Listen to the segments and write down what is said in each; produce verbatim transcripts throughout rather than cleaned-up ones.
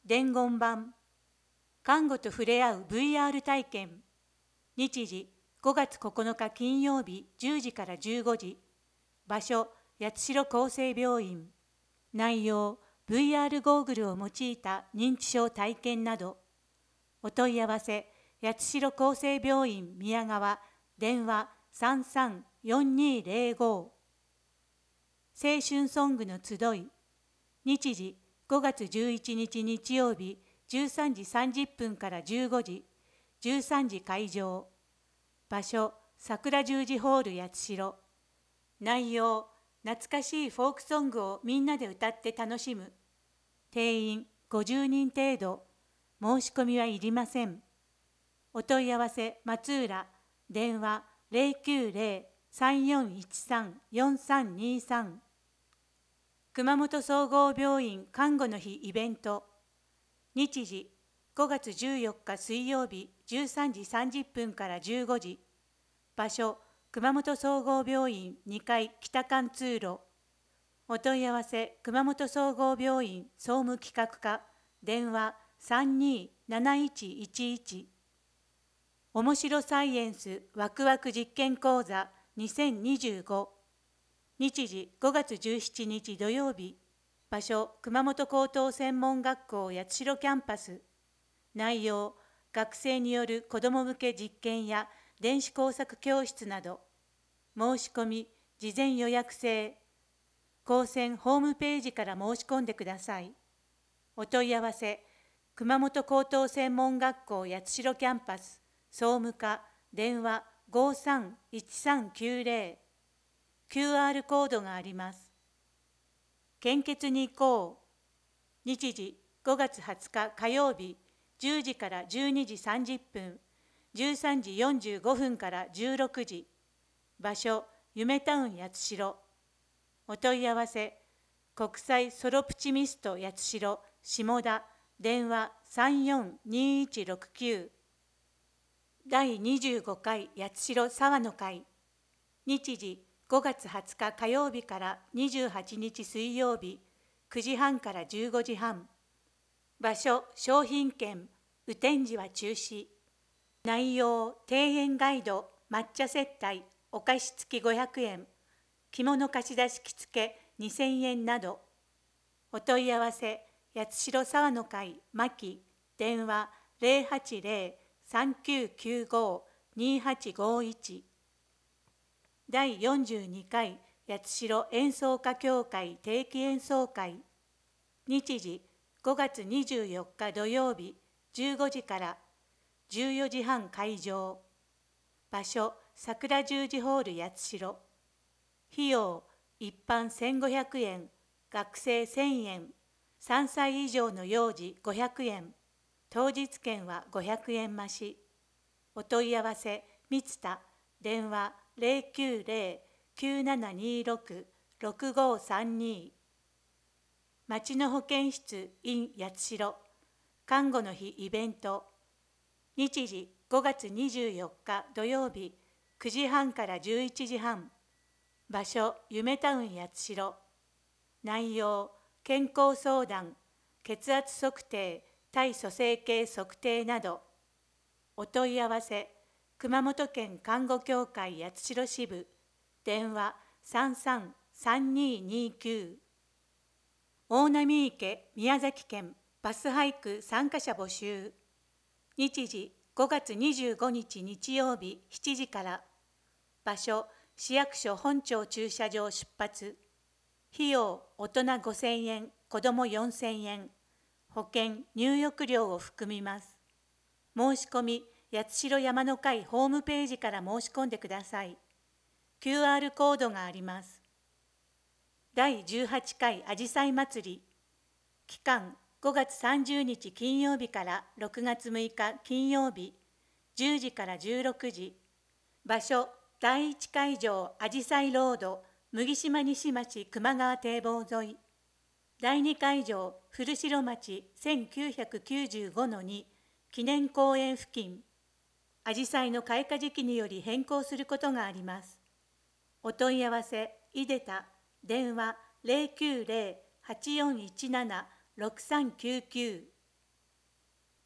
伝言版、看護と触れ合う ブイアール 体験。日時ごがつここのか金曜日じゅうじからじゅうごじ。場所八代厚生病院。内容 ブイアール ゴーグルを用いた認知症体験など。お問い合わせ八代厚生病院宮川電話 さんさんよんにーぜろご。青春ソングの集い。日時ごがつじゅういちにち日曜日じゅうさんじさんじゅっぷんからじゅうごじ、じゅうさんじ会場。場所桜十字ホール八代。内容懐かしいフォークソングをみんなで歌って楽しむ。定員ごじゅうにん程度。申し込みはいりません。お問い合わせ松浦電話 ゼロきゅうゼロ さんよんいちさん よんさんにさん。熊本総合病院看護の日イベント。日時ごがつじゅうよっか水曜日じゅうさんじさんじゅっぷんからじゅうごじ。場所熊本総合病院にかい北館通路。お問い合わせ熊本総合病院総務企画課電話 さんにーなないちいちいち。おもしろサイエンスワクワク実験講座にせんにじゅうご。日時ごがつじゅうしちにち土曜日。場所熊本高等専門学校八代キャンパス。内容学生による子ども向け実験や電子工作教室など。申し込み事前予約制。高専ホームページから申し込んでください。お問い合わせ熊本高等専門学校八代キャンパス総務課電話 ごさんいちさんきゅうゼロ。キューアール コードがあります。献血に行こう。日時ごがつはつか火曜日じゅうじからじゅうにじさんじゅっぷん、じゅうさんじよんじゅうごふんからじゅうろくじ。場所夢タウン八代。お問い合わせ国際ソロプチミスト八代下田電話 さんよんにいちろくきゅう。だいにじゅうごかい八代沢の会。日時ごがつはつか火曜日からにじゅうはちにち水曜日くじはんからじゅうごじはん。場所商品券雨天時は中止。内容庭園ガイド抹茶接待お菓子付きごひゃくえん着物貸し出し着付けにせんえんなど。お問い合わせ八代沢の会牧電話 ゼロはちゼロ さんきゅうきゅうご にはちごいち。だいよんじゅうにかい八代演奏家協会定期演奏会。日時ごがつにじゅうよっか土曜日じゅうごじからじゅうよじはん会場。場所桜十字ホール八代。費用一般せんごひゃくえん、学生せんえん、さんさい以上の幼児ごひゃくえん、当日券はごひゃくえん増し。お問い合わせ三田電話 ゼロきゅうゼロ きゅうななにろく ろくごさんに。町の保健室 in 八代看護の日イベント。日時ごがつにじゅうよっか土曜日くじはんからじゅういちじはん。場所夢タウン八代。内容健康相談血圧測定体組成計測定など。お問い合わせ熊本県看護協会八代支部電話 さんさんさんにーにーきゅう。大波池宮崎県バスハイク参加者募集。日時ごがつにじゅうごにち日曜日しちじから。場所市役所本町駐車場出発。費用大人ごせんえん子どもよんせんえん。保険入浴料を含みます。申し込み八代山の会ホームページから申し込んでください。キューアール コードがあります。だいじゅうはちかいあじさい祭り。期間ごがつさんじゅうにち金曜日からろくがつむいか金曜日じゅうじからじゅうろくじ。場所だいいち会場あじさいロード麦島西町熊川堤防沿い。だいに会場古城町せんきゅうひゃくきゅうじゅうごのに記念公園付近。あじさいの開花時期により変更することがあります。お問い合わせいでた電話 ゼロきゅうゼロ はちよんいちなな ろくさんきゅうきゅう。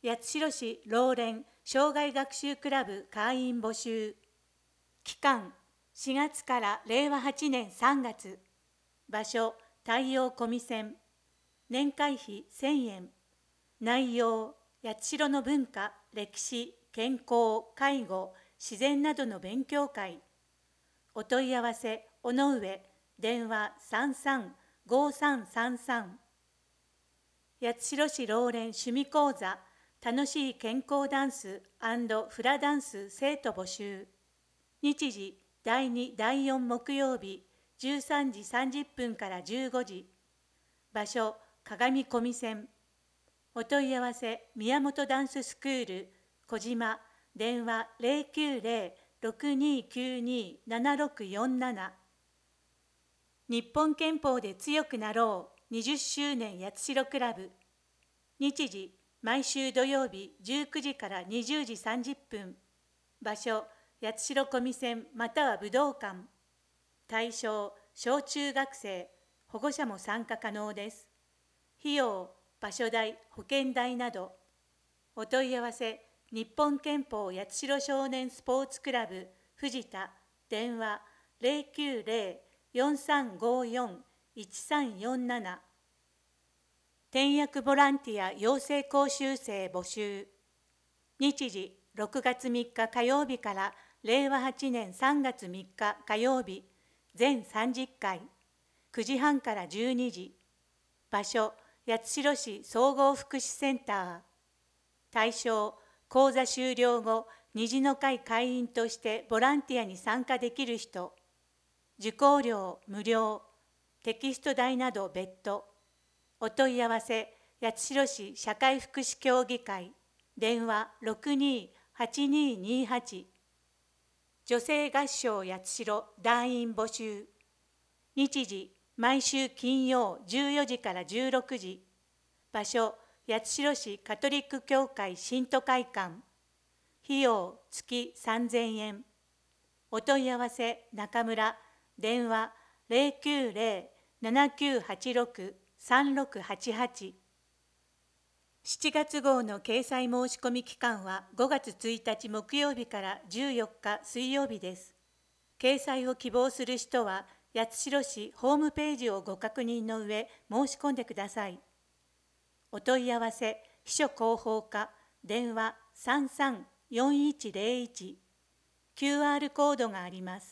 八代市老練障害学習クラブ会員募集。期間しがつかられいわはちねんさんがつ。場所太陽小見線。年会費せんえん。内容八代の文化、歴史、健康、介護、自然などの勉強会。お問い合わせ尾上、電話さんさんごさんさんさん。八代市老練趣味講座、楽しい健康ダンス&フラダンス生徒募集。日時だいに、だいよん木曜日じゅうさんじさんじゅっぷんからじゅうごじ。場所鏡込み線。お問い合わせ宮本ダンススクール小島、電話ゼロきゅうゼロ ろくにきゅうに ななろくよんなな。日本憲法で強くなろうにじゅっしゅうねん八代クラブ。日時毎週土曜日じゅうくじからにじゅうじさんじゅっぷん。場所八代小見線または武道館。対象小中学生、保護者も参加可能です。費用場所代、保険代など。お問い合わせ日本憲法八代少年スポーツクラブ藤田、電話ゼロきゅうゼロ よんさんごよん いちさんよんなな。転訳ボランティア養成講習生募集。日時ろくがつみっか火曜日かられいわはちねんさんがつみっか火曜日、全さんじゅっかい、くじはんからじゅうにじ。場所八代市総合福祉センター。対象講座終了後、虹の会会員としてボランティアに参加できる人。受講料無料、テキスト代など別途。お問い合わせ八代市社会福祉協議会、電話ろくにーはちにーにーはち。女性合唱八代団員募集。日時毎週金曜じゅうよじからじゅうろくじ。場所八代市カトリック教会新都会館。費用月さんぜんえん。お問い合わせ中村、電話ゼロきゅうゼロ ななきゅうはちろく さんろくはちはち。しちがつ号の掲載申し込み期間はごがつついたち木曜日からじゅうよっか水曜日です。掲載を希望する人は八代市ホームページをご確認の上申し込んでください。お問い合わせ秘書広報課、電話さんさんよんいちゼロいち。キューアール コードがあります。